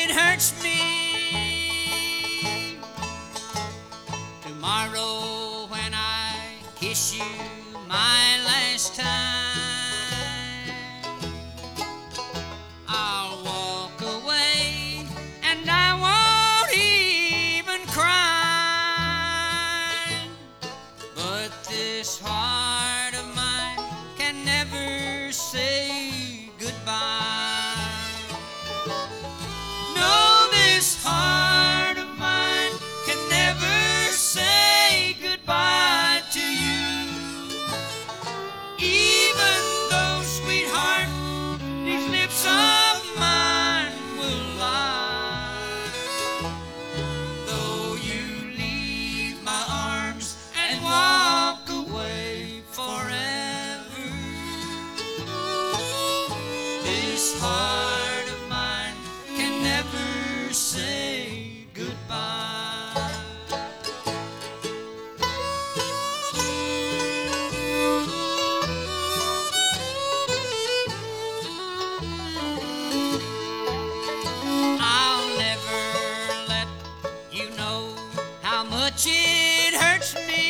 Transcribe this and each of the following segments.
it hurts me. Tomorrow when I kiss you my last time, I'll walk away and I won't even cry. But this heart of mine can never say goodbye. No, this heart of mine can never say goodbye to you. Even though, sweetheart, these lips of mine will lie. Though you leave my arms and walk away forever, this heart of mine can never say goodbye. I'll never let you know how much it hurts me.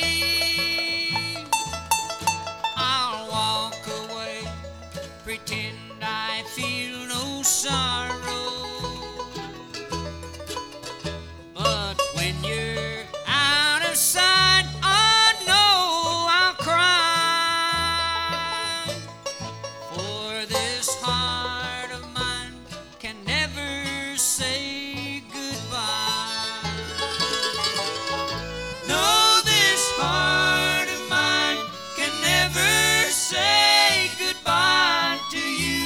I'll walk away, pretend I feel no sorrow. But when you're out of sight, I know I'll cry. For this heart of mine can never say goodbye. No, this heart of mine can never say goodbye to you.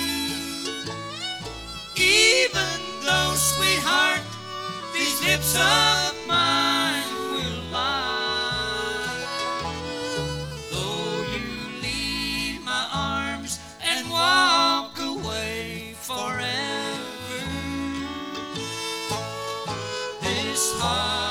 Even though, sweetheart, these lips of mine will lie. Though you leave my arms and walk away forever, this heart